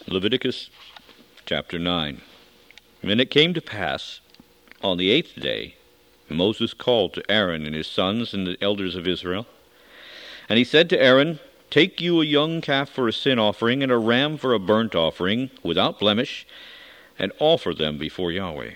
Leviticus chapter 9. And it came to pass, on the 8th day, Moses called to Aaron and his sons and the elders of Israel. And he said to Aaron, Take you a young calf for a sin offering, and a ram for a burnt offering, without blemish, and offer them before Yahweh.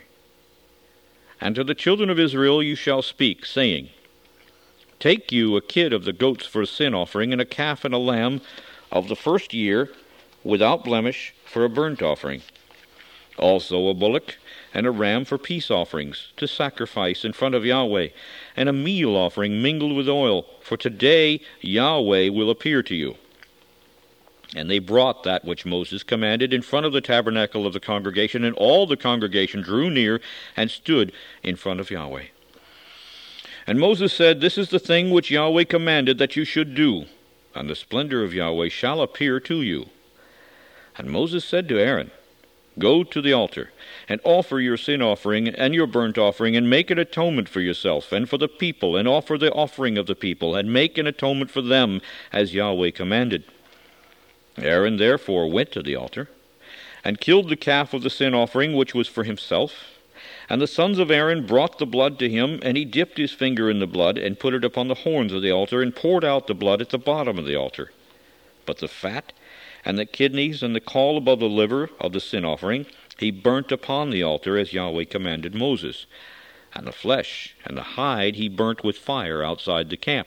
And to the children of Israel you shall speak, saying, Take you a kid of the goats for a sin offering, and a calf and a lamb of the first year, without blemish, for a burnt offering. Also a bullock and a ram for peace offerings, to sacrifice in front of Yahweh, and a meal offering mingled with oil, for today Yahweh will appear to you. And they brought that which Moses commanded in front of the tabernacle of the congregation, and all the congregation drew near and stood in front of Yahweh. And Moses said, This is the thing which Yahweh commanded that you should do, and the splendor of Yahweh shall appear to you. And Moses said to Aaron, Go to the altar, and offer your sin offering and your burnt offering, and make an atonement for yourself and for the people, and offer the offering of the people, and make an atonement for them, as Yahweh commanded. Aaron therefore went to the altar, and killed the calf of the sin offering, which was for himself. And the sons of Aaron brought the blood to him, and he dipped his finger in the blood, and put it upon the horns of the altar, and poured out the blood at the bottom of the altar. But the fat and the kidneys and the caul above the liver of the sin offering he burnt upon the altar, as Yahweh commanded Moses. And the flesh and the hide he burnt with fire outside the camp.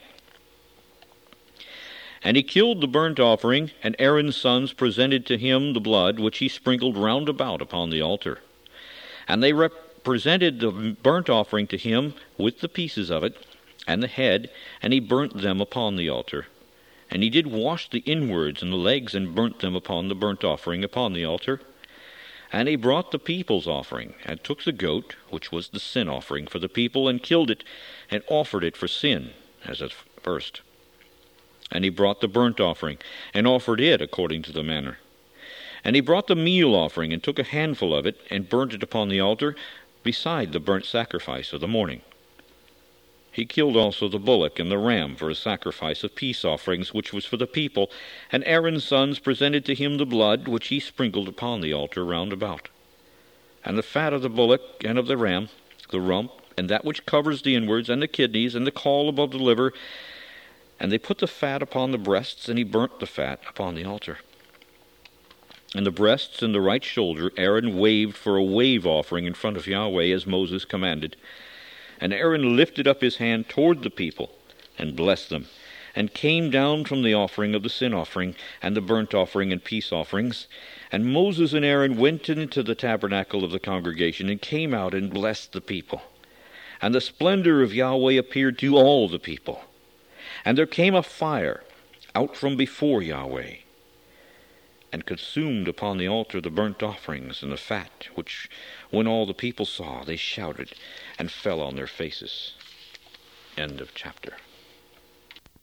And he killed the burnt offering, and Aaron's sons presented to him the blood, which he sprinkled round about upon the altar. And they presented the burnt offering to him with the pieces of it, and the head, and he burnt them upon the altar. And he did wash the inwards and the legs, and burnt them upon the burnt offering upon the altar. And he brought the people's offering, and took the goat, which was the sin offering for the people, and killed it, and offered it for sin, as at first. And he brought the burnt offering, and offered it according to the manner. And he brought the meal offering, and took a handful of it, and burnt it upon the altar, beside the burnt sacrifice of the morning. He killed also the bullock and the ram for a sacrifice of peace offerings, which was for the people. And Aaron's sons presented to him the blood, which he sprinkled upon the altar round about. And the fat of the bullock and of the ram, the rump, and that which covers the inwards, and the kidneys, and the caul above the liver. And they put the fat upon the breasts, and he burnt the fat upon the altar. And the breasts and the right shoulder Aaron waved for a wave offering in front of Yahweh, as Moses commanded. And Aaron lifted up his hand toward the people, and blessed them, and came down from the offering of the sin offering, and the burnt offering and peace offerings. And Moses and Aaron went into the tabernacle of the congregation, and came out and blessed the people. And the splendor of Yahweh appeared to all the people. And there came a fire out from before Yahweh, and consumed upon the altar the burnt offerings and the fat, which when all the people saw, they shouted and fell on their faces. End of chapter.